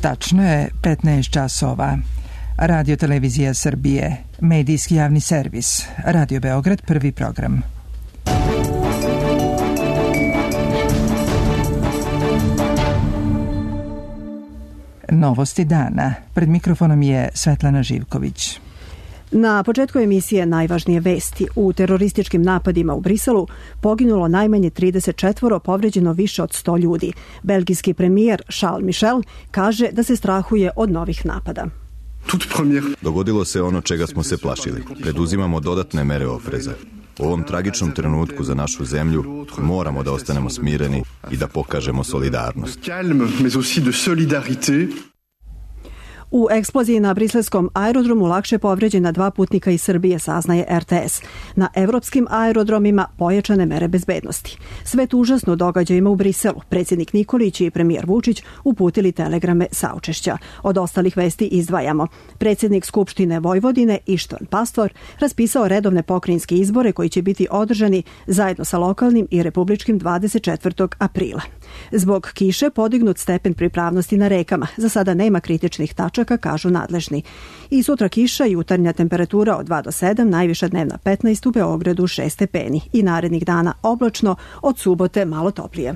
Tačno je 15 časova. Radio Televizija Srbije, medijski javni servis, Radio Beograd, prvi program. Novosti dana. Pred mikrofonom je Svetlana Živković. Na početku emisije najvažnije vesti. U terorističkim napadima u Briselu poginulo najmanje 34, povređeno više od 100 ljudi. Belgijski premijer Charles Michel kaže da se strahuje od novih napada. Dogodilo se ono čega smo se plašili. Preduzimamo dodatne mere opreza. U ovom tragičnom trenutku za našu zemlju moramo da ostanemo smireni i da pokažemo solidarnost. U eksploziji na briselskom aerodromu lakše povređena 2 putnika iz Srbije, saznaje RTS. Na evropskim aerodromima pojačane mere bezbednosti. Svet užasno događajima u Briselu. Predsjednik Nikolić i premijer Vučić uputili telegrame saučešća. Od ostalih vesti izdvajamo. Predsjednik Skupštine Vojvodine Ištvan Pastor raspisao redovne pokrajinske izbore koji će biti održani zajedno sa lokalnim i republičkim 24. aprila. Zbog kiše podignut stepen pripravnosti na rekama. Za sada nema kritičnih tačaka, kažu nadležni. I sutra kiša, jutarnja temperatura od 2 do 7, najviša dnevna 15, u Beogradu 6 stepeni. I narednih dana oblačno, od subote malo toplije.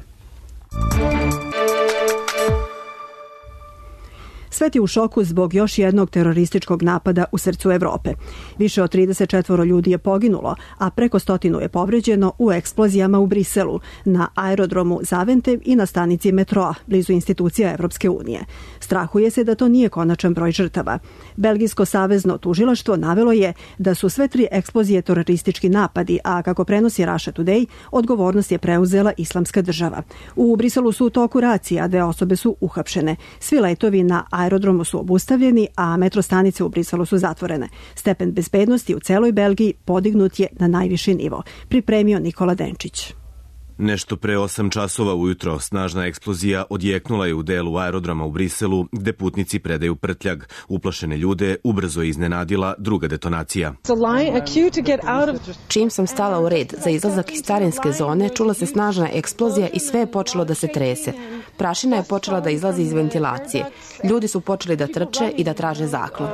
Svet je u šoku zbog još jednog terorističkog napada u srcu Evrope. Više od 34 ljudi je poginulo, a preko 100 je povređeno u eksplozijama u Briselu, na aerodromu Zaventem i na stanici metroa, blizu institucija Evropske unije. Strahuje se da to nije konačan broj žrtava. Belgijsko savezno tužilaštvo navelo je da su sve 3 eksplozije teroristički napadi, a kako prenosi Russia Today, odgovornost je preuzela Islamska država. U Briselu su u toku racija, 2 osobe su uhapšene. Svi letovi na aerodromu su obustavljeni, a metro stanice u Briselu su zatvorene. Stepen bezbednosti u celoj Belgiji podignut je na najviši nivo. Pripremio Nikola Denčić. Nešto pre 8 časova ujutro snažna eksplozija odjeknula je u delu aerodroma u Briselu, gde putnici predaju prtljag. Uplašene ljude ubrzo je iznenadila druga detonacija. Čim sam stala u red za izlazak iz carinske zone, čula se snažna eksplozija i sve je počelo da se trese. Prašina je počela da izlazi iz ventilacije. Ljudi su počeli da trče i da traže zaklon.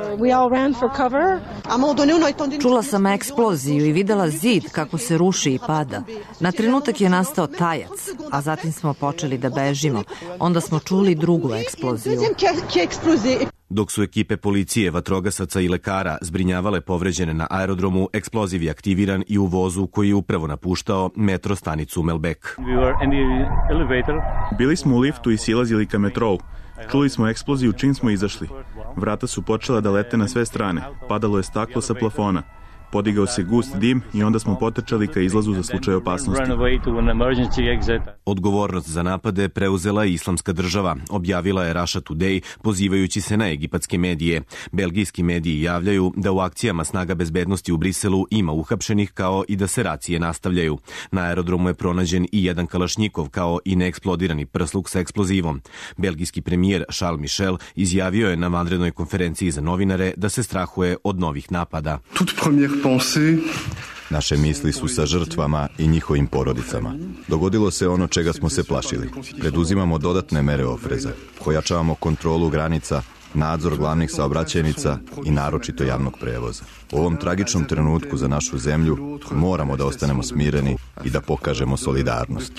Čula sam eksploziju i videla zid kako se ruši i pada. Na trenutak je nastao tajac, a zatim smo počeli da bežimo. Onda smo čuli drugu eksploziju. Dok su ekipe policije, vatrogasaca i lekara zbrinjavale povređene na aerodromu, eksploziv je aktiviran i u vozu koji je upravo napuštao metro stanicu Melbek. Bili smo u liftu i silazili ka metrou. Čuli smo eksploziju čim smo izašli. Vrata su počela da lete na sve strane. Padalo je staklo sa plafona. Podigao se gust dim i onda smo potrčali ka izlazu za slučaj opasnosti. Odgovornost za napade preuzela je Islamska država, objavila je Russia Today, pozivajući se na egipatske medije. Belgijski mediji javljaju da u akcijama snaga bezbednosti u Briselu ima uhapšenih, kao i da se racije nastavljaju. Na aerodromu je pronađen i jedan kalašnjikov, kao i neeksplodirani prsluk sa eksplozivom. Belgijski premijer Charles Michel izjavio je na vanrednoj konferenciji za novinare da se strahuje od novih napada. Naše misli su sa žrtvama i njihovim porodicama. Dogodilo se ono čega smo se plašili. Preduzimamo dodatne mere opreza. Pojačavamo kontrolu granica, nadzor glavnih saobraćajnica i naročito javnog prevoza. U ovom tragičnom trenutku za našu zemlju moramo da ostanemo smireni i da pokažemo solidarnost.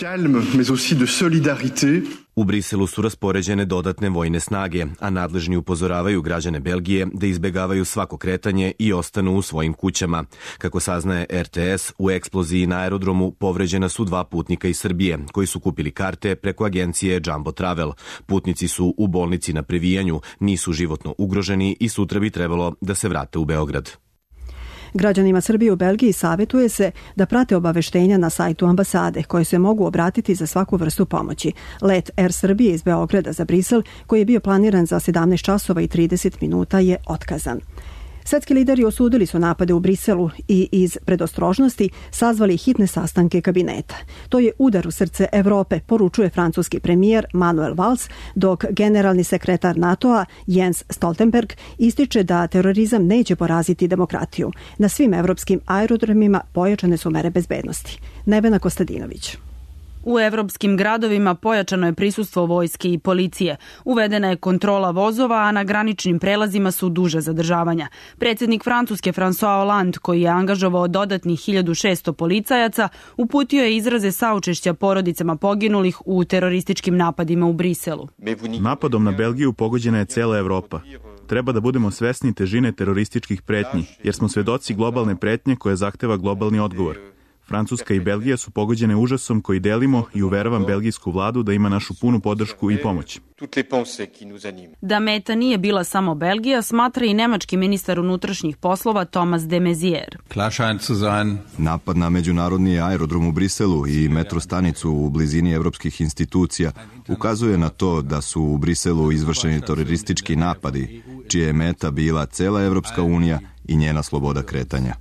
U Briselu su raspoređene dodatne vojne snage, a nadležni upozoravaju građane Belgije da izbegavaju svako kretanje i ostanu u svojim kućama. Kako saznaje RTS, u eksploziji na aerodromu povređena su 2 putnika iz Srbije, koji su kupili karte preko agencije Jumbo Travel. Putnici su u bolnici na previjanju, nisu životno ugroženi i sutra bi trebalo da se vrate u Beograd. Građanima Srbije u Belgiji savjetuje se da prate obaveštenja na sajtu ambasade, koje se mogu obratiti za svaku vrstu pomoći. Let Air Srbije iz Beograda za Brisel, koji je bio planiran za 17 časova i 30 minuta, je otkazan. Svetski lideri osudili su napade u Briselu i iz predostrožnosti sazvali hitne sastanke kabineta. To je udar u srce Evrope, poručuje francuski premijer Manuel Valls, dok generalni sekretar NATO-a Jens Stoltenberg ističe da terorizam neće poraziti demokratiju. Na svim evropskim aerodromima pojačane su mere bezbednosti. Nevena Kostadinović. U evropskim gradovima pojačano je prisustvo vojske i policije. Uvedena je kontrola vozova, a na graničnim prelazima su duže zadržavanja. Predsjednik Francuske François Hollande, koji je angažovao dodatnih 1600 policajaca, uputio je izraze saučešća porodicama poginulih u terorističkim napadima u Briselu. Napadom na Belgiju pogođena je cela Evropa. Treba da budemo svesni težine terorističkih pretnji, jer smo svedoci globalne pretnje koja zahteva globalni odgovor. Francuska i Belgija su pogođene užasom koji delimo i uveravam belgijsku vladu da ima našu punu podršku i pomoć. Da meta nije bila samo Belgija, smatra i nemački ministar unutrašnjih poslova Thomas de Maizière. Napad na međunarodni aerodrom u Briselu i metrostanicu u blizini evropskih institucija ukazuje na to da su u Briselu izvršeni teroristički napadi, čija je meta bila cela Evropska unija i njena sloboda kretanja.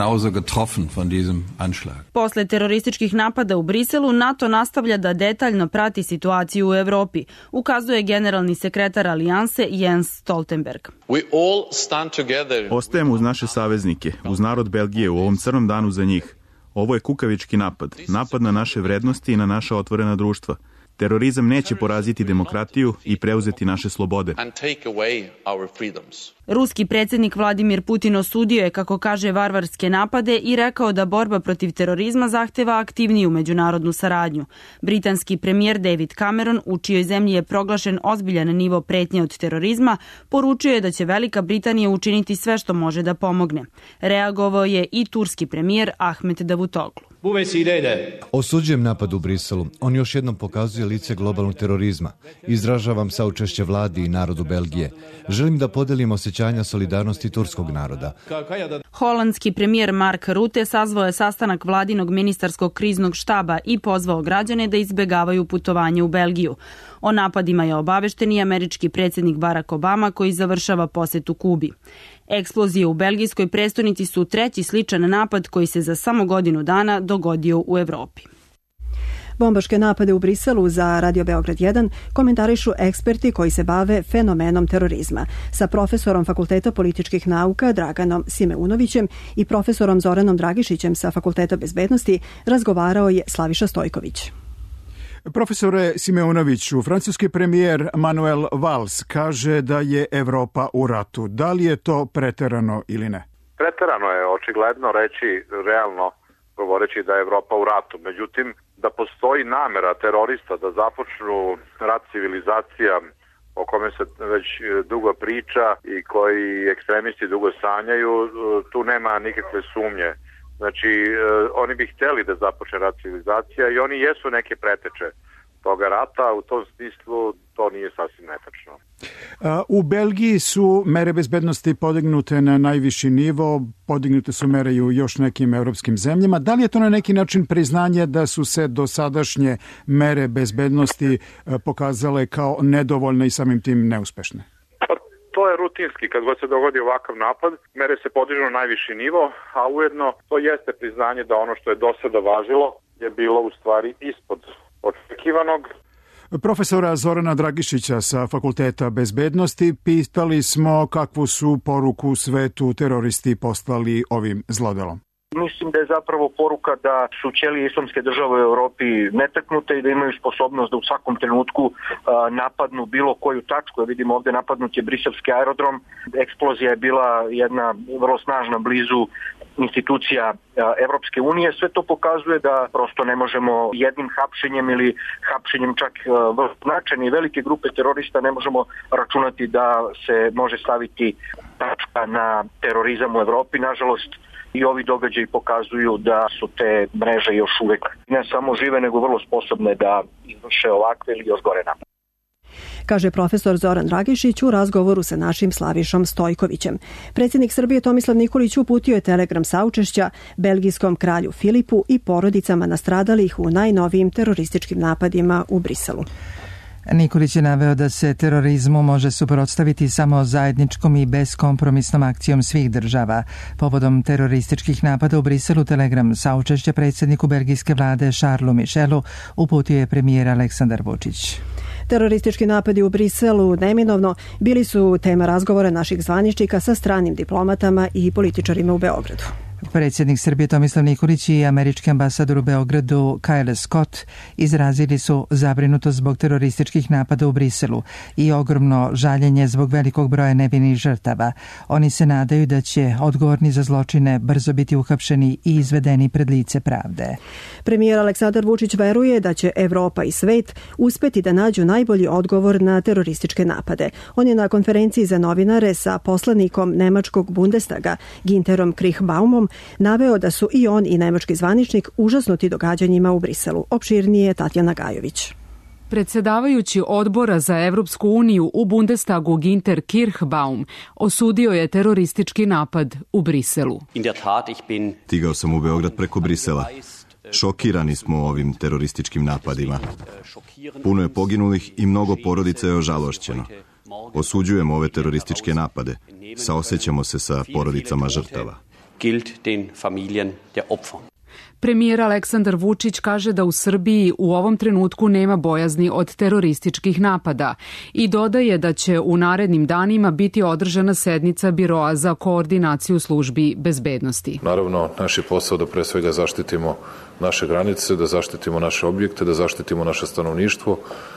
Posle terorističkih napada u Briselu, NATO nastavlja da detaljno prati situaciju u Evropi, ukazuje generalni sekretar Alijanse Jens Stoltenberg. Ostajemo uz naše saveznike, uz narod Belgije u ovom crnom danu za njih. Ovo je kukavički napad, napad na naše vrednosti i na naša otvorena društva. Terorizam neće poraziti demokratiju i preuzeti naše slobode. Ruski predsjednik Vladimir Putin osudio je, kako kaže, varvarske napade i rekao da borba protiv terorizma zahteva aktivniju međunarodnu saradnju. Britanski premijer David Cameron, u čijoj zemlji je proglašen ozbiljan nivo pretnje od terorizma, poručio je da će Velika Britanija učiniti sve što može da pomogne. Reagovao je i turski premijer Ahmet Davutoglu. Osuđujem napad u Briselu. On još jednom pokazuje lice globalnog terorizma. Izražavam saučešće vladi i narodu Belgije. Želim da podelim osjećanja solidarnosti turskog naroda. Holandski premijer Mark Rutte sazvao je sastanak vladinog ministarskog kriznog štaba i pozvao građane da izbegavaju putovanje u Belgiju. O napadima je obavešten i američki predsjednik Barack Obama, koji završava posetu Kubi. Eksplozije u belgijskoj prestonici su treći sličan napad koji se za samo godinu dana dogodio u Evropi. Bombaške napade u Briselu za Radio Beograd 1 komentarišu eksperti koji se bave fenomenom terorizma. Sa profesorom Fakulteta političkih nauka Draganom Simeunovićem i profesorom Zoranom Dragišićem sa Fakulteta bezbednosti razgovarao je Slaviša Stojković. Profesore Simeunoviću, francuski premijer Manuel Valls kaže da je Evropa u ratu. Da li je to preterano ili ne? Preterano je očigledno reći, realno govoreći da je Evropa u ratu. Međutim, da postoji namera terorista da započnu rat civilizacija o kome se već dugo priča i koji ekstremisti dugo sanjaju, tu nema nikakve sumnje. Znači, oni bi htjeli da započne rat civilizacija i oni jesu neke preteče toga rata, u tom smislu to nije sasvim netačno. U Belgiji su mere bezbednosti podignute na najviši nivo, podignute su mere i u još nekim evropskim zemljama. Da li je to na neki način priznanje da su se dosadašnje mere bezbednosti pokazale kao nedovoljne i samim tim neuspešne? To je rutinski, kad god se dogodi ovakav napad, mere se podižu na najviši nivo, a ujedno to jeste priznanje da ono što je do sada važilo je bilo u stvari ispod očekivanog. Profesora Zorana Dragišića sa Fakulteta bezbednosti pitali smo kakvu su poruku svetu teroristi poslali ovim zlodelom. Mislim da je zapravo poruka da su ćelije islamske države u Europi netaknute i da imaju sposobnost da u svakom trenutku napadnu bilo koju tačku. Vidimo ovdje napadnut je briselski aerodrom. Eksplozija je bila jedna vrlo snažna blizu institucija Evropske unije. Sve to pokazuje da prosto ne možemo jednim hapšenjem ili hapšenjem čak značajne i velike grupe terorista ne možemo računati da se može staviti tačka na terorizam u Evropi. Nažalost, i ovi događaji pokazuju da su te mreže još uvek ne samo žive, nego vrlo sposobne da izvrše ovakve ili još gore napade. Kaže profesor Zoran Dragišić u razgovoru sa našim Slavišom Stojkovićem. Predsjednik Srbije Tomislav Nikolić uputio je telegram saučešća belgijskom kralju Filipu i porodicama nastradalih u najnovijim terorističkim napadima u Briselu. Nikolić je naveo da se terorizmu može suprotstaviti samo zajedničkom i beskompromisnom akcijom svih država. Povodom terorističkih napada u Briselu telegram saučešća predsjedniku belgijske vlade Charlesu Michelu uputio je premijer Aleksandar Vučić. Teroristički napadi u Briselu neminovno bili su tema razgovora naših zvaničnika sa stranim diplomatama i političarima u Beogradu. Predsjednik Srbije Tomislav Nikolić i američki ambasador u Beogradu Kyle Scott izrazili su zabrinutost zbog terorističkih napada u Briselu i ogromno žaljenje zbog velikog broja nevinih žrtava. Oni se nadaju da će odgovorni za zločine brzo biti uhapšeni i izvedeni pred lice pravde. Premijer Aleksandar Vučić veruje da će Evropa i svet uspeti da nađu najbolji odgovor na terorističke napade. On je na konferenciji za novinare sa poslanikom nemačkog Bundestaga Ginterom Krichbaumom naveo da su i on i nemački zvaničnik užasnuti događanjima u Briselu. Opširnije Tatjana Gajović. Predsjedavajući odbora za Evropsku uniju u Bundestagu Ginter Kirchbaum osudio je teroristički napad u Briselu. Stigao sam u Beograd preko Brisela. Šokirani smo ovim terorističkim napadima. Puno je poginulih i mnogo porodica je ožalošćeno. Osuđujemo ove terorističke napade. Saosećamo se sa porodicama žrtava. Premijer Aleksandar Vučić kaže da u Srbiji u ovom trenutku nema bojazni od terorističkih napada i dodaje da će u narednim danima biti održana sednica Biroa za koordinaciju službi bezbednosti. Naravno, naš je posao da pre svega zaštitimo naše granice, da zaštitimo naše objekte, da zaštitimo naše stanovništvo.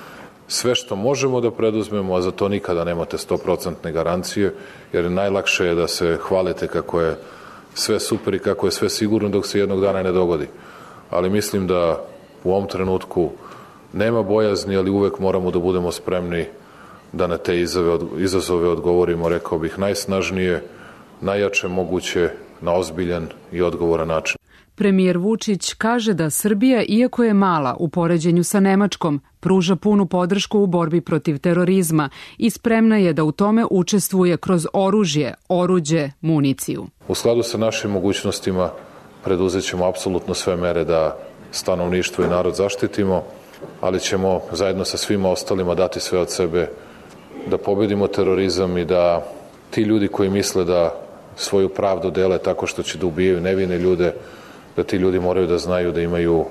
Sve što možemo da preduzmemo, a za to nikada nemate 100% garancije, jer najlakše je da se hvalite kako je sve super i kako je sve sigurno dok se jednog dana ne dogodi. Ali mislim da u ovom trenutku nema bojazni, ali uvek moramo da budemo spremni da na te izazove odgovorimo, rekao bih, najsnažnije, najjače moguće, na ozbiljan i odgovoran način. Premijer Vučić kaže da Srbija, iako je mala u poređenju sa Nemačkom, pruža punu podršku u borbi protiv terorizma i spremna je da u tome učestvuje kroz oružje, oruđe, municiju. U skladu sa našim mogućnostima preduzet ćemo apsolutno sve mere da stanovništvo i narod zaštitimo, ali ćemo zajedno sa svima ostalima dati sve od sebe da pobedimo terorizam i da ti ljudi koji misle da svoju pravdu dele tako što će da ubijaju nevine ljude, da ti ljudi moraju da znaju da imaju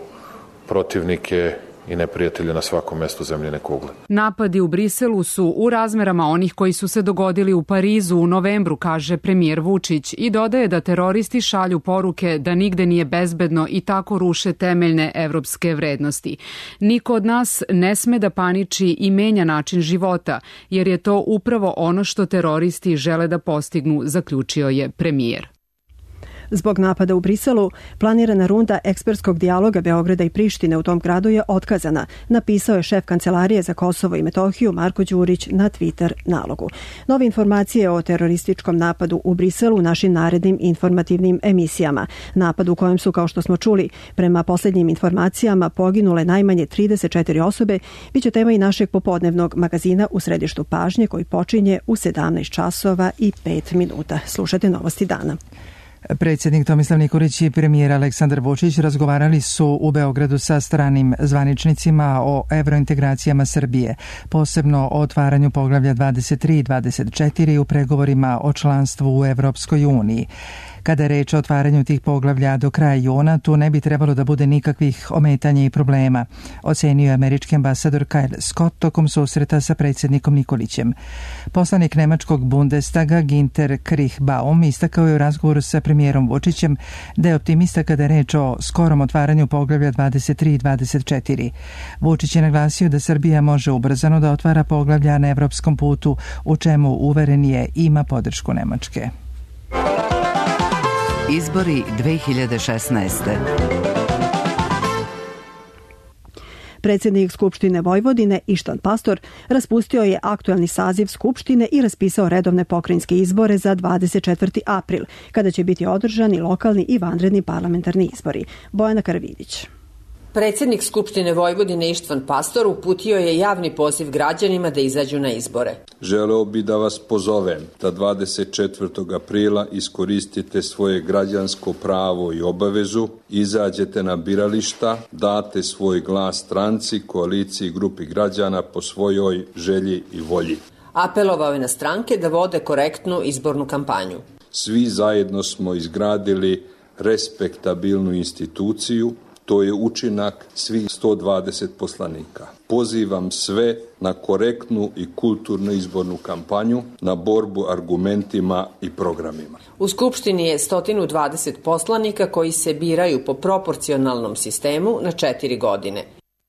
protivnike i neprijatelje na svakom mestu zemljine kugle. Napadi u Briselu su u razmerama onih koji su se dogodili u Parizu u novembru, kaže premijer Vučić, i dodaje da teroristi šalju poruke da nigde nije bezbedno i tako ruše temeljne evropske vrednosti. Niko od nas ne sme da paniči i menja način života, jer je to upravo ono što teroristi žele da postignu, zaključio je premijer. Zbog napada u Briselu, planirana runda ekspertskog dijaloga Beograda i Prištine u tom gradu je otkazana, napisao je šef Kancelarije za Kosovo i Metohiju Marko Đurić na Twitter nalogu. Nove informacije o terorističkom napadu u Briselu u našim narednim informativnim emisijama. Napad u kojem su, kao što smo čuli, prema posljednjim informacijama poginule najmanje 34 osobe, biće tema i našeg popodnevnog magazina U središtu pažnje koji počinje u 17 časova i 5 minuta. Slušajte novosti dana. Predsjednik Tomislav Nikolić i premijer Aleksandar Vučić razgovarali su u Beogradu sa stranim zvaničnicima o evrointegracijama Srbije, posebno o otvaranju poglavlja 23 i 24 u pregovorima o članstvu u Evropskoj uniji. Kada je reč o otvaranju tih poglavlja do kraja juna, tu ne bi trebalo da bude nikakvih ometanja i problema, ocenio je američki ambasador Kyle Scott tokom susreta sa predsjednikom Nikolićem. Poslanik nemačkog Bundestaga Ginter Krichbaum istakao je u razgovoru sa premijerom Vučićem da je optimista kada je reč o skorom otvaranju poglavlja 23 i 24. Vučić je naglasio da Srbija može ubrzano da otvara poglavlja na evropskom putu, u čemu uveren je ima podršku Nemačke. Izbori 2016. Predsjednik Skupštine Vojvodine Ištvan Pastor raspustio je aktuelni saziv Skupštine i raspisao redovne pokrajinske izbore za 24. april, kada će biti održani lokalni i vanredni parlamentarni izbori. Bojana Karavidić. Predsjednik Skupštine Vojvodine Ištvan Pastor uputio je javni poziv građanima da izađu na izbore. Želeo bi da vas pozovem da 24. aprila iskoristite svoje građansko pravo i obavezu, izađete na birališta, date svoj glas stranci, koaliciji i grupi građana po svojoj želji i volji. Apelovao je na stranke da vode korektnu izbornu kampanju. Svi zajedno smo izgradili respektabilnu instituciju To je učinak svih 120 poslanika. Pozivam sve na korektnu i kulturnu izbornu kampanju, na borbu argumentima i programima. U Skupštini je 120 poslanika koji se biraju po proporcionalnom sistemu na 4 godine.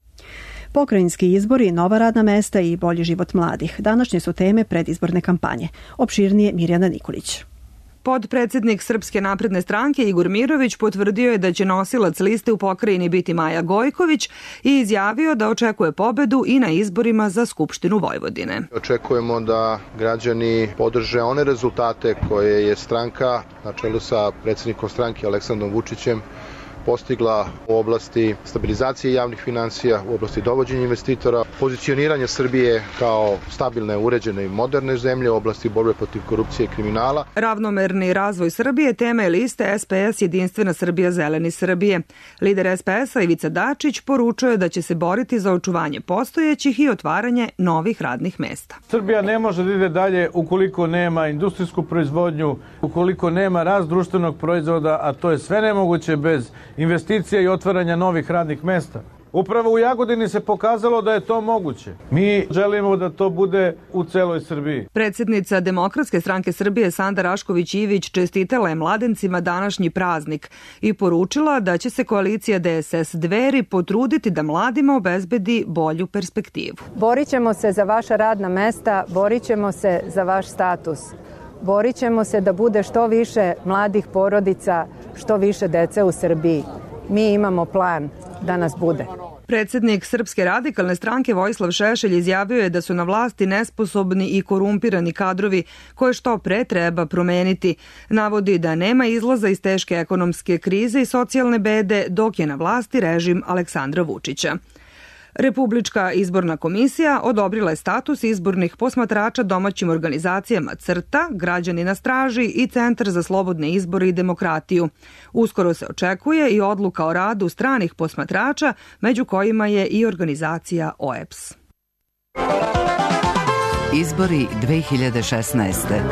Pokrajinski izbori, nova radna mesta i bolji život mladih. Današnje su teme predizborne kampanje. Opširnije Mirjana Nikolić. Podpredsednik Srpske napredne stranke Igor Mirović potvrdio je da će nosilac liste u pokrajini biti Maja Gojković i izjavio da očekuje pobedu i na izborima za Skupštinu Vojvodine. Očekujemo da građani podrže one rezultate koje je stranka na čelu sa predsednikom stranke Aleksandrom Vučićem postigla u oblasti stabilizacije javnih finansija, u oblasti dovođenja investitora, pozicioniranja Srbije kao stabilne, uređene i moderne zemlje u oblasti borbe protiv korupcije i kriminala. Ravnomerni razvoj Srbije tema je liste SPS Jedinstvena Srbija Zeleni Srbije. Lider SPS-a Ivica Dačić poručuje da će se boriti za očuvanje postojećih i otvaranje novih radnih mesta. Srbija ne može da ide dalje ukoliko nema industrijsku proizvodnju, ukoliko nema rast društvenog proizvoda, a to je sve nemoguće bez investicija i otvaranja novih radnih mesta. Upravo u Jagodini se pokazalo da je to moguće. Mi želimo da to bude u celoj Srbiji. Predsjednica Demokratske stranke Srbije Sanda Rašković-Ivić čestitala je mladencima današnji praznik i poručila da će se koalicija DSS Dveri potruditi da mladima obezbedi bolju perspektivu. Borit ćemo se za vaša radna mesta, borit ćemo se za vaš status. Borit ćemo se da bude što više mladih porodica, što više dece u Srbiji. Mi imamo plan da nas bude. Predsjednik Srpske radikalne stranke Vojislav Šešelj izjavio je da su na vlasti nesposobni i korumpirani kadrovi koje što pre treba promeniti. Navodi da nema izlaza iz teške ekonomske krize i socijalne bede dok je na vlasti režim Aleksandra Vučića. Republička izborna komisija odobrila je status izbornih posmatrača domaćim organizacijama CRTA, Građani na straži i Centar za slobodne izbore i demokratiju. Uskoro se očekuje i odluka o radu stranih posmatrača, među kojima je i organizacija OEBS. Izbori 2016.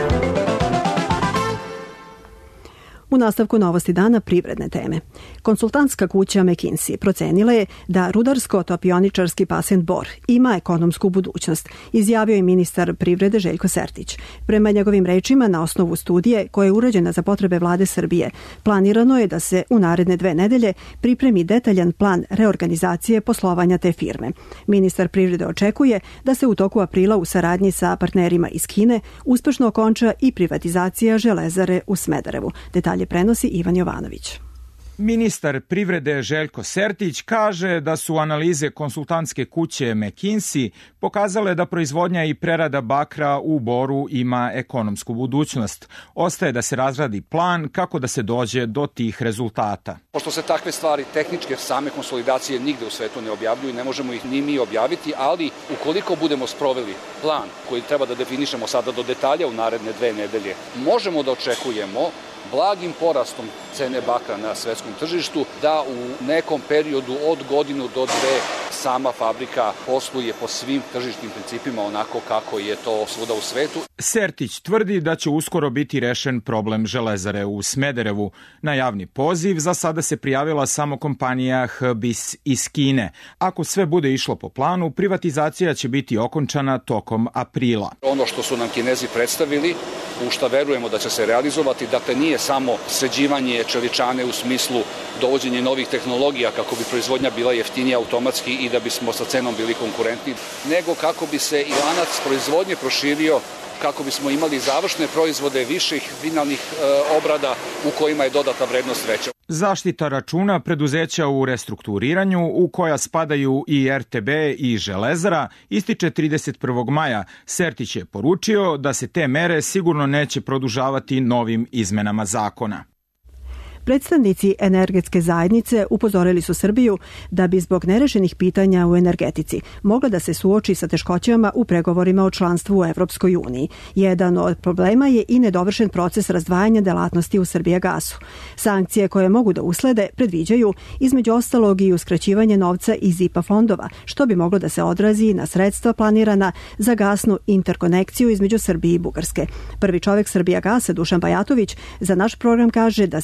U nastavku novosti dana privredne teme. Konsultantska kuća McKinsey procenila je da rudarsko-topioničarski pasen Bor ima ekonomsku budućnost, izjavio je ministar privrede Željko Sertić. Prema njegovim rečima, na osnovu studije koja je urađena za potrebe vlade Srbije, planirano je da se u naredne 2 nedelje pripremi detaljan plan reorganizacije poslovanja te firme. Ministar privrede očekuje da se u toku aprila u saradnji sa partnerima iz Kine uspešno okonča i privatizacija železare u Smederevu. Detalje prenosi Ivan Jovanović. Ministar privrede Željko Sertić kaže da su analize konsultantske kuće McKinsey pokazale da proizvodnja i prerada bakra u Boru ima ekonomsku budućnost. Ostaje da se razradi plan kako da se dođe do tih rezultata. Pošto se takve stvari tehničke same konsolidacije nigde u svetu ne objavljuju, ne možemo ih ni mi objaviti, ali ukoliko budemo sproveli plan koji treba da definišemo sada do detalja u naredne 2 nedelje, možemo da očekujemo blagim porastom cene bakra na svetskom tržištu, da u nekom periodu od godinu do 2 sama fabrika posluje po svim tržišnim principima onako kako je to svuda u svetu. Sertić tvrdi da će uskoro biti rešen problem železare u Smederevu. Na javni poziv za sada se prijavila samo kompanija HBIS iz Kine. Ako sve bude išlo po planu, privatizacija će biti okončana tokom aprila. Ono što su nam Kinezi predstavili, u šta verujemo da će se realizovati, dakle nije samo sređivanje čeličane u smislu dovođenja novih tehnologija kako bi proizvodnja bila jeftinija automatski i da bismo sa cenom bili konkurentni, nego kako bi se i lanac proizvodnje proširio, kako bismo imali završne proizvode viših finalnih obrada u kojima je dodata vrednost veća. Zaštita računa preduzeća u restrukturiranju, u koja spadaju i RTB i Železara, ističe 31. maja. Sertić je poručio da se te mere sigurno neće produžavati novim izmenama zakona. Predstavnici energetske zajednice upozorili su Srbiju da bi zbog nerešenih pitanja u energetici mogla da se suoči sa teškoćama u pregovorima o članstvu u Evropskoj uniji. Jedan od problema je i nedovršen proces razdvajanja delatnosti u Srbijagasu. Sankcije koje mogu da uslede predviđaju između ostalog i uskraćivanje novca iz IPA fondova, što bi moglo da se odrazi na sredstva planirana za gasnu interkonekciju između Srbije i Bugarske. Prvi čovek Srbijagasa, Dušan Bajatović, za naš program kaže da se sve odvija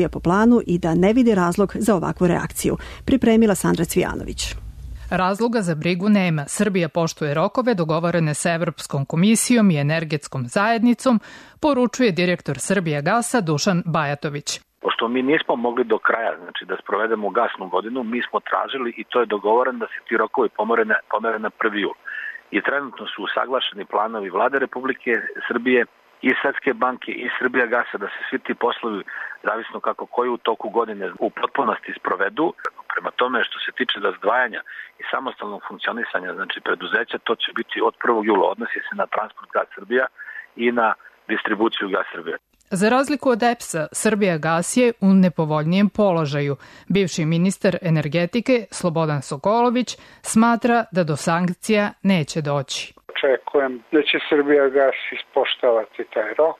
odvija po planu i da ne vidi razlog za ovakvu reakciju. Pripremila Sandra Cvijanović. Razloga za brigu nema. Srbija poštuje rokove dogovorene sa Evropskom komisijom i energetskom zajednicom, poručuje direktor Srbijagasa Dušan Bajatović. Pošto mi nismo mogli do kraja, znači da sprovedemo gasnu godinu, mi smo tražili i to je dogovoreno da se ti rokovi pomere na 1. jul. I trenutno su usaglašeni planovi Vlade Republike Srbije i Svetske banke i Srbijagasa da se svi ti poslovi, zavisno kako koji u toku godine, u potpunosti sprovedu. Prema tome što se tiče razdvajanja i samostalnog funkcionisanja, znači preduzeća, to će biti od 1. jula, odnosi se na transport Gas Srbija i na distribuciju Gas Srbije. Za razliku od EPS-a, Srbijagas je u nepovoljnijem položaju. Bivši ministar energetike Slobodan Sokolović smatra da do sankcija neće doći. Očekujem da će Srbijagas ispoštovati taj rok.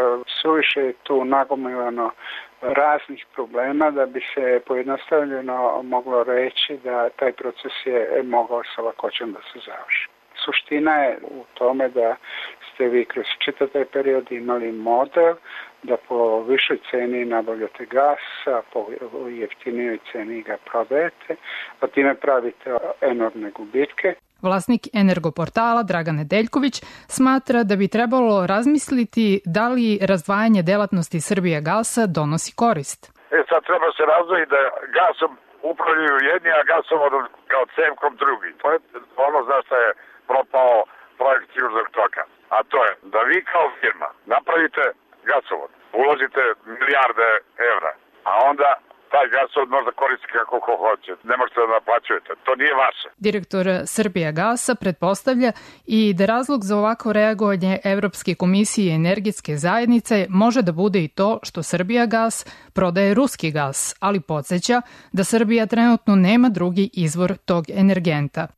Suviše je tu nagomilano raznih problema da bi se pojednostavljeno moglo reći da taj proces je mogao sa lakoćom da se završi. Suština je u tome da ste vi kroz čitav taj period imali model da po višoj ceni nabavljate gas, a po jeftinijoj ceni ga prodajete, pa time pravite enormne gubitke. Vlasnik Energoportala Dragan Nedeljković smatra da bi trebalo razmisliti da li razdvajanje delatnosti Srbijagasa donosi korist. Sad treba se razdvojiti da gasom upravljaju jedni, a gasovodom kao cevkom drugi. To je ono zašto je propao projekt Južnog toka. A to je da vi kao firma napravite gasovod, uložite milijarde evra, a onda taj gasovod možda koristiti kako ko hoće. Ne možete da naplaćujete. To nije vaše. Direktor Srbijagasa pretpostavlja i da razlog za ovako reagovanje Evropske komisije i energetske zajednice može da bude i to što Srbijagas prodaje ruski gas, ali podsjeća da Srbija trenutno nema drugi izvor tog energenta.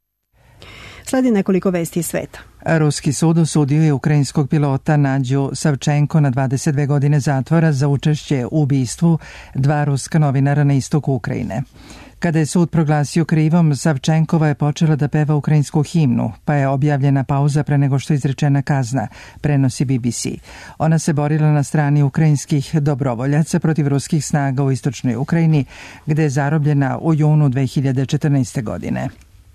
Sledi nekoliko vesti iz sveta. Ruski sud osudio je ukrajinskog pilota Nadju Savčenko na 22 godine zatvora za učešće u ubistvu 2 ruska novinara na istoku Ukrajine. Kada je sud proglasio krivom, Savčenkova je počela da peva ukrajinsku himnu, pa je objavljena pauza pre nego što je izrečena kazna, prenosi BBC. Ona se borila na strani ukrajinskih dobrovoljaca protiv ruskih snaga u istočnoj Ukrajini, gde je zarobljena u junu 2014. godine.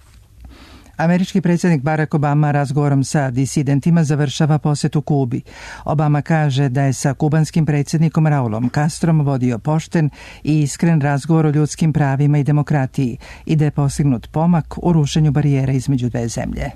Američki predsjednik Barack Obama razgovorom sa disidentima završava posetu Kubi. Obama kaže da je sa kubanskim predsjednikom Raulom Castrom vodio pošten i iskren razgovor o ljudskim pravima i demokratiji i da je postignut pomak u rušenju barijera između dve zemlje.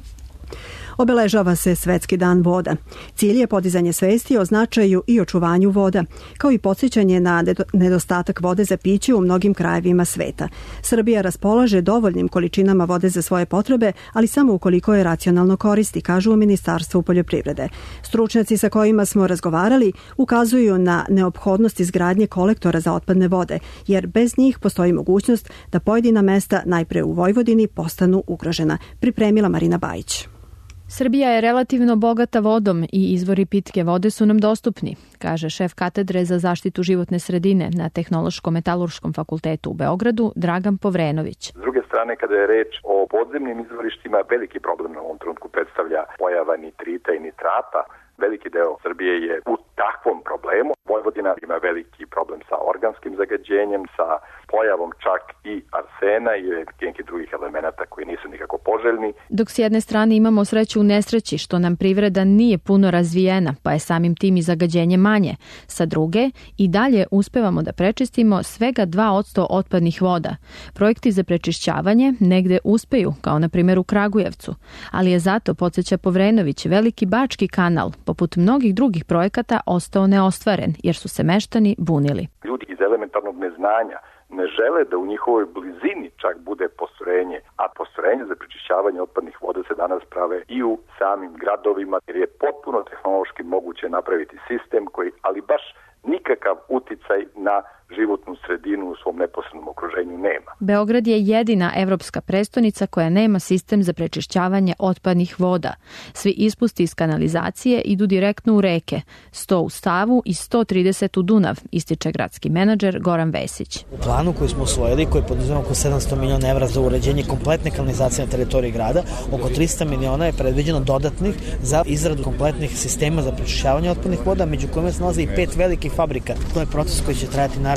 Obeležava se Svetski dan voda. Cilj je podizanje svesti o značaju i očuvanju voda, kao i podsjećanje na nedostatak vode za piće u mnogim krajevima sveta. Srbija raspolaže dovoljnim količinama vode za svoje potrebe, ali samo ukoliko je racionalno koristi, kažu u Ministarstvu poljoprivrede. Stručnjaci sa kojima smo razgovarali ukazuju na neophodnost izgradnje kolektora za otpadne vode, jer bez njih postoji mogućnost da pojedina mesta, najpre u Vojvodini, postanu ugrožena. Pripremila Marina Bajić. Srbija je relativno bogata vodom i izvori pitke vode su nam dostupni, kaže šef katedre za zaštitu životne sredine na Tehnološko-metalurškom fakultetu u Beogradu Dragan Povrenović. S druge strane, kada je reč o podzemnim izvorištima, veliki problem na ovom trenutku predstavlja pojava nitrita i nitrata. Veliki deo Srbije je u takvom problemu. Vojvodina ima veliki problem sa organskim zagađenjem, sa pojavom čak i arsena i nekih drugih elemenata koji nisu nikako poželjni. Dok s jedne strane imamo sreću u nesreći što nam privreda nije puno razvijena, pa je samim tim i zagađenje manje. Sa druge, i dalje uspevamo da prečistimo svega 2% otpadnih voda. Projekti za prečišćavanje negde uspeju, kao na primjer u Kragujevcu, ali je zato, podsjeća Povrenović, Veliki Bački kanal, poput mnogih drugih projekata, ostao neostvaren, jer su se meštani bunili. Ljudi iz elementarnog neznanja ne žele da u njihovoj blizini čak bude postrojenje, a postrojenje za prečišćavanje otpadnih voda se danas prave i u samim gradovima, jer je potpuno tehnološki moguće napraviti sistem koji, ali baš nikakav uticaj na životnu sredinu u svom neposrednom okruženju nema. Beograd je jedina evropska prestonica koja nema sistem za prečišćavanje otpadnih voda. Svi ispusti iz kanalizacije idu direktno u reke, 100 u Savu i 130 u Dunav, ističe gradski menadžer Goran Vesić. U planu koji smo usvojili, koji poduzima oko 700 miliona evra za uređenje kompletne kanalizacije na teritoriji grada, oko 300 miliona je predviđeno dodatnih za izradu kompletnih sistema za prečišćavanje otpadnih voda, među kojima se nalazi i 5 velikih fabrika. To je proces koji će trajati narednih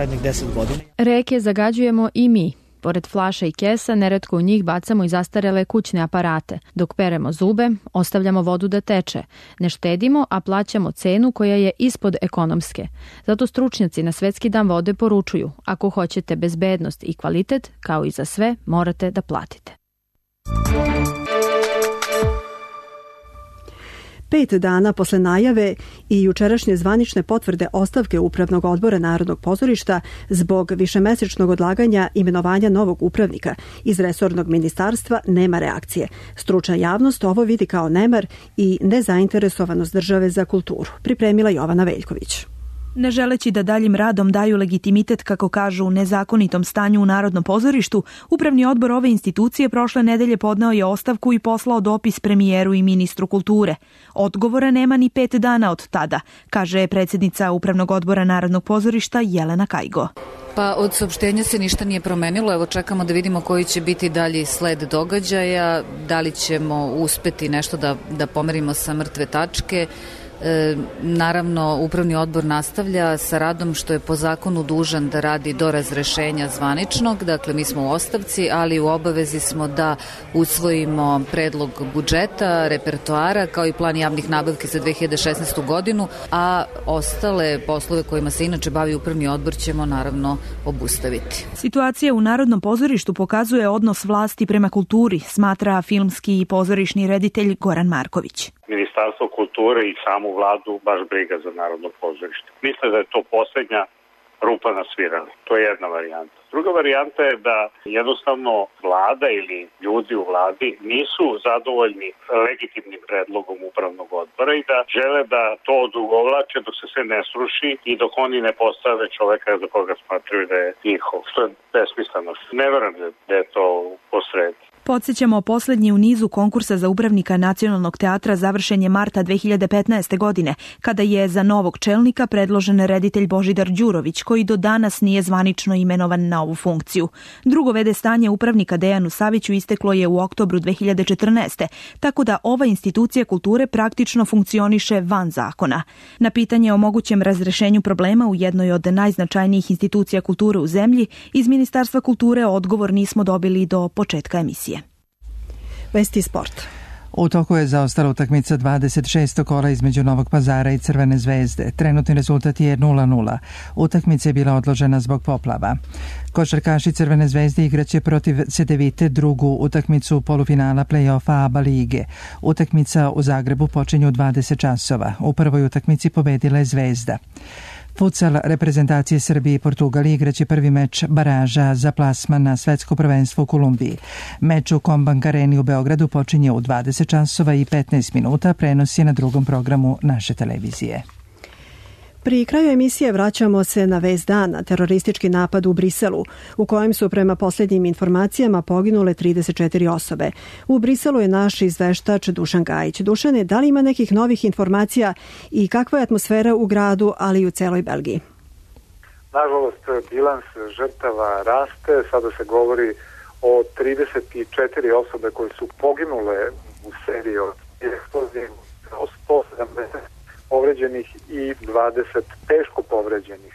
narednih 10 godina. Reke zagađujemo i mi. Pored flaša i kesa, neretko u njih bacamo i zastarele kućne aparate. Dok peremo zube, ostavljamo vodu da teče. Ne štedimo, a plaćamo cenu koja je ispod ekonomske. Zato stručnjaci na Svetski dan vode poručuju, ako hoćete bezbednost i kvalitet, kao i za sve, morate da platite. 5 dana posle najave i jučerašnje zvanične potvrde ostavke Upravnog odbora Narodnog pozorišta zbog višemesečnog odlaganja imenovanja novog upravnika iz resornog ministarstva nema reakcije. Stručna javnost ovo vidi kao nemar i nezainteresovanost države za kulturu. Pripremila Jovana Veljković. Ne želeći da daljim radom daju legitimitet, kako kažu, nezakonitom stanju u Narodnom pozorištu, Upravni odbor ove institucije prošle nedelje podneo je ostavku i poslao dopis premijeru i ministru kulture. Odgovora nema ni 5 dana od tada, kaže predsjednica Upravnog odbora Narodnog pozorišta Jelena Kajgo. Pa od saopštenja se ništa nije promenilo, evo čekamo da vidimo koji će biti dalji sled događaja, da li ćemo uspeti nešto da pomerimo sa mrtve tačke. Naravno, Upravni odbor nastavlja sa radom što je po zakonu dužan da radi do razrešenja zvaničnog, dakle mi smo u ostavci, ali u obavezi smo da usvojimo predlog budžeta, repertoara, kao i plan javnih nabavki za 2016. godinu, a ostale poslove kojima se inače bavi Upravni odbor ćemo naravno obustaviti. Situacija u Narodnom pozorištu pokazuje odnos vlasti prema kulturi, smatra filmski i pozorišni reditelj Goran Marković. Ministarstvo kulture i samu vladu baš briga za Narodno pozorište. Misle da je to posljednja rupa na svirali. To je jedna varijanta. Druga varijanta je da jednostavno vlada ili ljudi u vladi nisu zadovoljni legitimnim predlogom Upravnog odbora i da žele da to odugovlače dok se sve ne sruši i dok oni ne postave čoveka za koga smatraju da je njihov. Što je besmisleno. Ne verujem da je to posredi. Podsjećamo, posljednji u nizu konkursa za upravnika Nacionalnog teatra završen je marta 2015. godine, kada je za novog čelnika predložen reditelj Božidar Đurović, koji do danas nije zvanično imenovan na ovu funkciju. Drugo v.d. stanje upravnika Dejanu Saviću isteklo je u oktobru 2014. Tako da ova institucija kulture praktično funkcioniše van zakona. Na pitanje o mogućem razrešenju problema u jednoj od najznačajnijih institucija kulture u zemlji, iz Ministarstva kulture odgovor nismo dobili do početka emisije. Vesti sport. U toku je zaostala utakmica 26. kola između Novog Pazara i Crvene zvezde. Trenutni rezultat je 0:0. Utakmica je bila odložena zbog poplava. Košarkaši Crvene zvezde igraće protiv Cedevite drugu utakmicu polufinala play-offa ABA lige. Utakmica u Zagrebu počinje u 20 časova. U prvoj utakmici pobedila je Zvezda. Futsal reprezentacije Srbije i Portugali igraće prvi meč baraža za plasman na svetsko prvenstvo u Kolumbiji. Meč u Kombank Areni u Beogradu počinje u 20 časova i 15 minuta, prenos je na drugom programu naše televizije. Pri kraju emisije vraćamo se na vest dana, teroristički napad u Briselu, u kojem su prema posljednjim informacijama poginule 34 osobe. U Briselu je naš izveštač Dušan Gajić. Dušane, da li ima nekih novih informacija i kakva je atmosfera u gradu, ali i u celoj Belgiji? Nažalost, bilans žrtava raste. Sada se govori o 34 osobe koje su poginule u seriji od eksplozije, o 170 povređenih i 20 teško povređenih.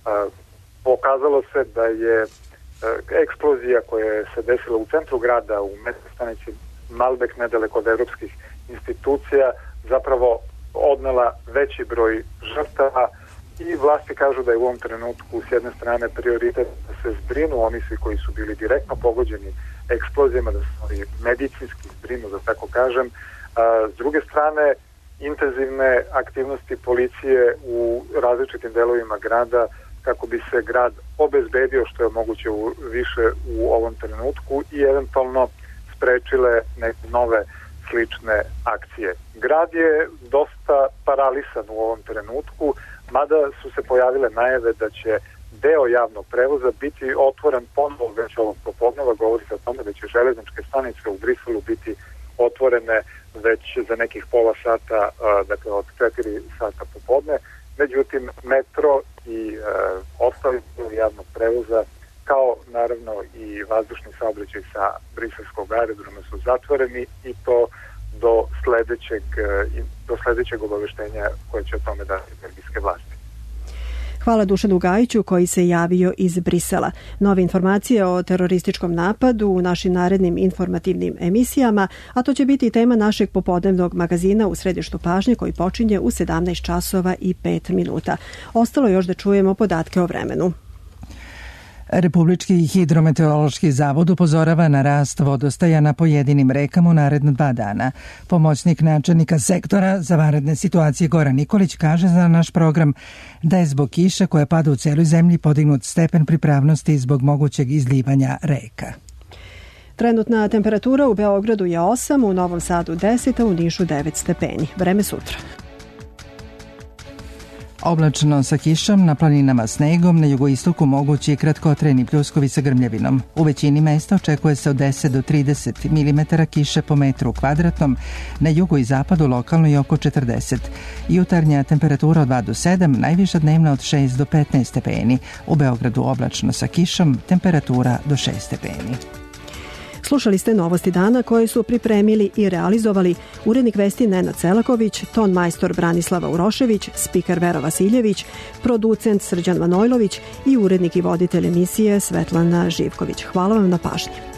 Pokazalo se da je eksplozija koja se desila u centru grada u metro stanici Malbek, nedaleko od evropskih institucija, zapravo odnela veći broj žrtava i vlasti kažu da je u ovom trenutku s jedne strane prioritet da se zbrinu oni svi koji su bili direktno pogođeni eksplozijama, da se medicinski zbrinu, da tako kažem. S druge strane, intenzivne aktivnosti policije u različitim delovima grada kako bi se grad obezbedio što je moguće više u ovom trenutku i eventualno sprečile neke nove slične akcije. Grad je dosta paralisan u ovom trenutku, mada su se pojavile najave da će deo javnog prevoza biti otvoren ponovo već ovog popodneva. Govori se o tome da će železničke stanice u Briselu biti otvorene već za nekih pola sata, dakle od 4 sata popodne. Međutim, metro i ostali javnog prevoza, kao naravno i vazdušni saobraćaj sa briselskog aerodroma su zatvoreni i to do sledećeg obaveštenja koje će o tome dati belgijske vlasti. Hvala Dušanu Gajiću koji se javio iz Brisela. Nove informacije o terorističkom napadu u našim narednim informativnim emisijama, a to će biti tema našeg popodnevnog magazina U središtu pažnje koji počinje u 17 časova i 5 minuta. Ostalo još da čujemo podatke o vremenu. Republički hidrometeorološki zavod upozorava na rast vodostaja na pojedinim rekama u naredna 2 dana. Pomoćnik načelnika sektora za vanredne situacije Goran Nikolić kaže za naš program da je zbog kiša koja pada u celoj zemlji podignut stepen pripravnosti zbog mogućeg izlivanja reka. Trenutna temperatura u Beogradu je 8, u Novom Sadu 10, a u Nišu 9 stepeni. Vreme sutra. Oblačno sa kišom, na planinama snegom, na jugoistoku mogući kratkotrajni pljuskovi sa grmljavinom. U većini mesta očekuje se od 10 do 30 mm kiše po metru kvadratnom, na jugu i zapadu lokalno i oko 40. Jutarnja temperatura od 2 do 7, najviša dnevna od 6 do 15 stepeni. U Beogradu oblačno sa kišom, temperatura do 6 stepeni. Slušali ste novosti dana koje su pripremili i realizovali urednik vesti Nenad Selaković, ton majstor Branislava Urošević, spiker Vera Vasiljević, producent Srđan Manojlović i urednik i voditelj emisije Svetlana Živković. Hvala vam na pažnji.